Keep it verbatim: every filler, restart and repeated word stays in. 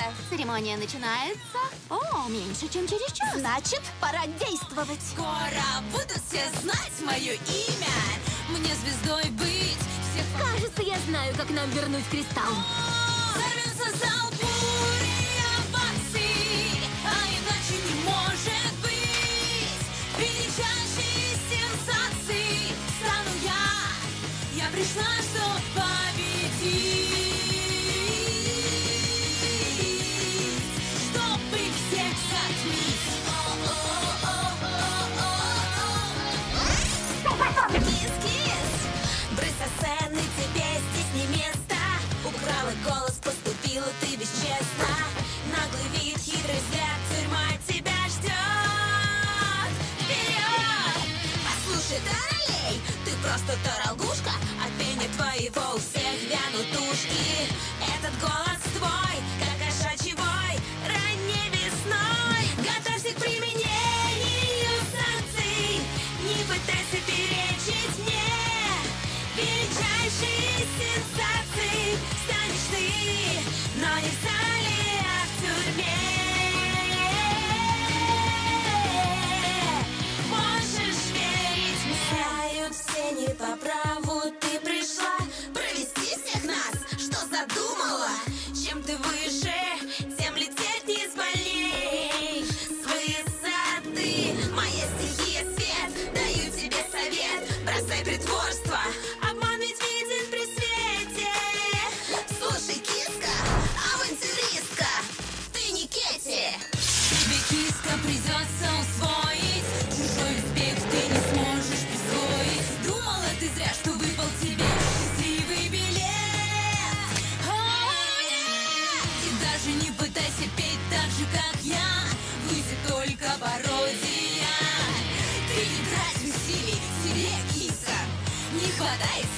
Церемония начинается. О, меньше, чем через час. Значит, пора действовать. Скоро будут все знать мое имя. Мне звездой быть. Всех... Кажется, я знаю, как нам вернуть кристалл. Взорвется зал бури оваций, а иначе не может быть. Величайшей сенсацией стану я. Я пришла, чтобы победить. Чтобы всех затмить. Кис-кис, брысь со сцены, тебе здесь не место. Украла голос, поступила ты бесчестно. Наглый вид, хитрый взгляд, тюрьма тебя ждет. Вперед! Послушай, дорогей, ты просто таралгушка. От пения твоего у всех вянут ушки. Этот голос твой, как кошачий вой, ранней весной. Готовься к применению санкций. Не пытайся перечить мне. Величайшей сенсацией станешь ты, но не в зале, а в тюрьме. Можешь верить мне. Знают все не по праву, ты пришла провести всех нас. Что задумала? Чем ты выше, тем лететь не сболей. С высоты моя стихия свет. Даю тебе совет, бросай притворство. Обман ведь виден при свете. Слушай, киска, авантюристка, ты не Кэти. Тебе, киска, придется усвоить. Чужой успех ты не сможешь присвоить. Думала ты зря, что выпал тебе счастливый билет. О, нет! И даже не пытайся петь так же, как я. Выйдет только пародия. Ты не трать усилий себе, киска. Не хватает